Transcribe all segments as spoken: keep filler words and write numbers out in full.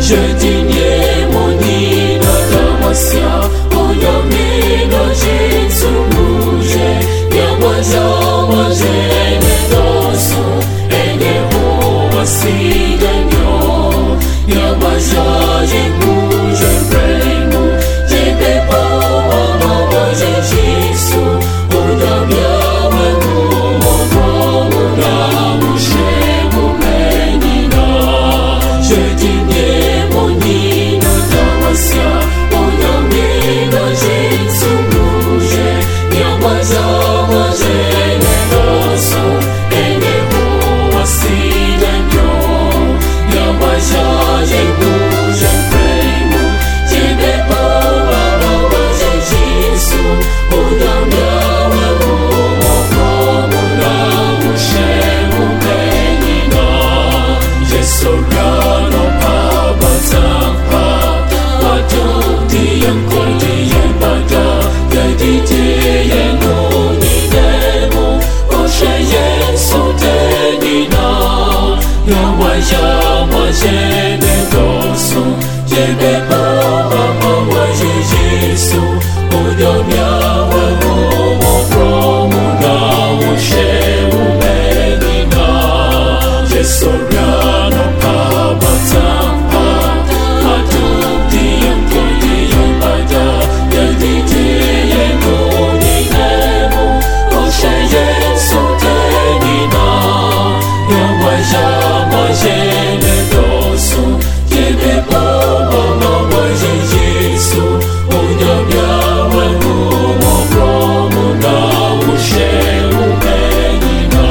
Je digne mon nino damasya oyamino jitsu muje nyamaja majene dosu ene ho asiganyo nyamaja jimuje bremu jebe po amaje jisu oyamya wemu momo na mushemu menina je digne mon nino damasya oyamino jitsu muje nyamaja majene dosu ene ho asiganyo nyamaja jimuje bremu jebe po amaje jisu oyamya wemu momo na mushemu menina je sorano pabatapa wadoti yankoti yembada gadite yenoni demo oshaye sotenina yawaya majene dosu jebe baba mawaje jisu oyamya wemo mopromu na ushemu menina je sorano pabatapa wadoti yankoti yembada gadite yenoni demo oshaye sotenina yawaya majene dosu jebe baba mawaje jisu oyamya wemo mopromu na ushemu menina.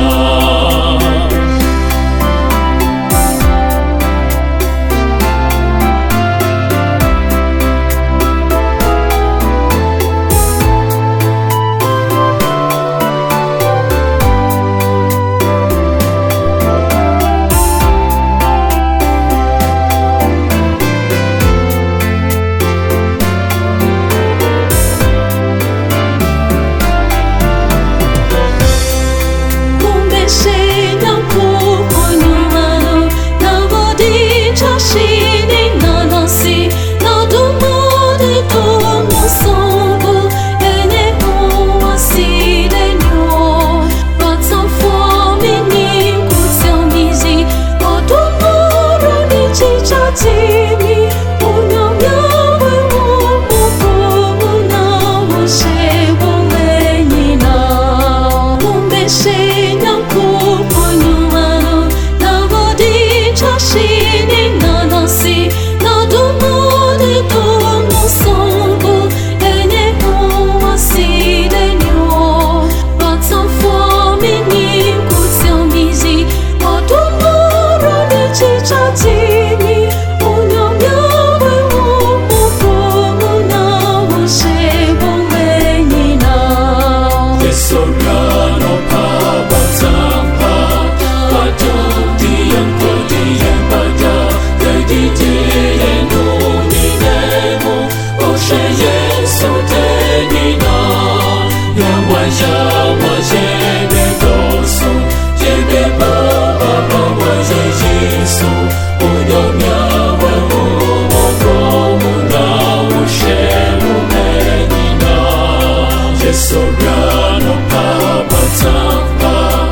Sorano pabatapa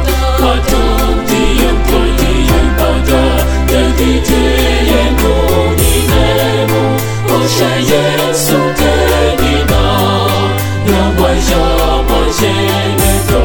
adoti yankoti yembada gadite yenoni demo oshaye sotenina yawaya majene